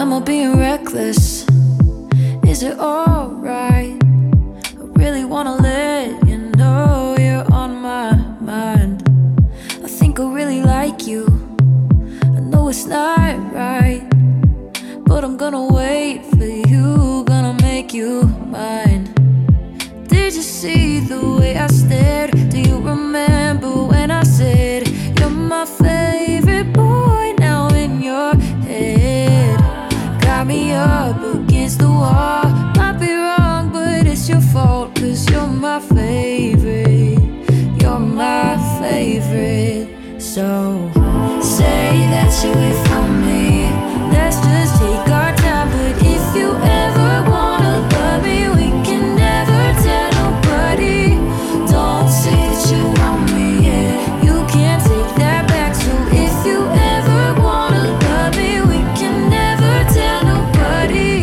Am I being reckless? Is it alright? I really wanna let you know you're on my mind. I think I really like you. I know it's not right, but I'm gonna wait for you, gonna make you mine. Did you see the way I stared? Do you remember when I said you're my favorite boy now in your head? Got me up against the wall. Might be wrong, but it's your fault, 'cause you're my favorite. You're my favorite. So say that you wait for me. Let's just take our time. But if you ever wanna love me, we can never tell nobody. Don't say that you want me, yeah. You can't take that back. So if you ever wanna love me, we can never tell nobody.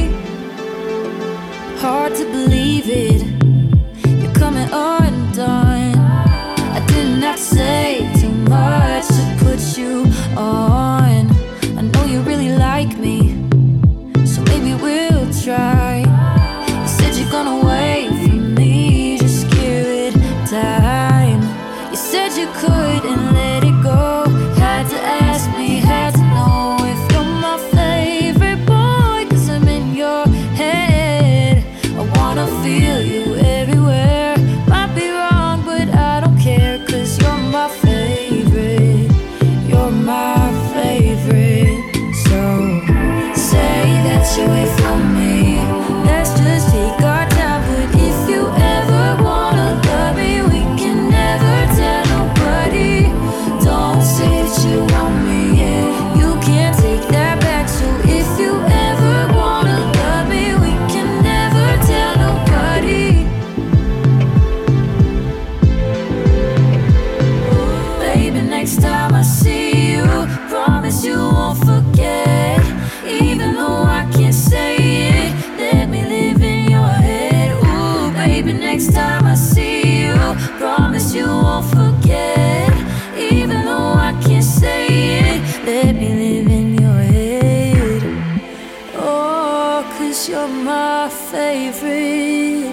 Hard to believe it, you're coming undone. I didn't have to say too much to put you on. I know you really like me, so maybe we'll try. You said you're gonna wait for me, just give it time. You said you couldn't let it go. Had to ask me, had to know if you're my favorite boy, 'cause I'm in your head. I wanna feel you everywhere. Might be wrong, but I don't care, 'cause you're my favorite. You're my favorite. So say that you wait for me. Let's just take our time. But if you ever wanna love me, we can never tell nobody. Don't say that you want me, yeah. You can't take that back. So if you ever wanna love me, we can never tell nobody. Baby, next time I see you, promise you won't forget. Even though I can't say it, let me live in your head. Ooh, baby, next time I see you, promise you won't forget. Even though I can't say it, let me live in your head. Oh, 'cause you're my favorite.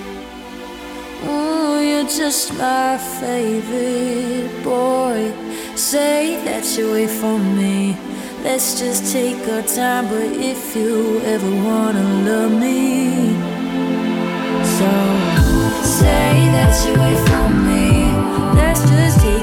Ooh, you're just my favorite boy. Say that you wait for me. Let's just take our time. But if you ever wanna love me, so say that you wait for me. Let's just take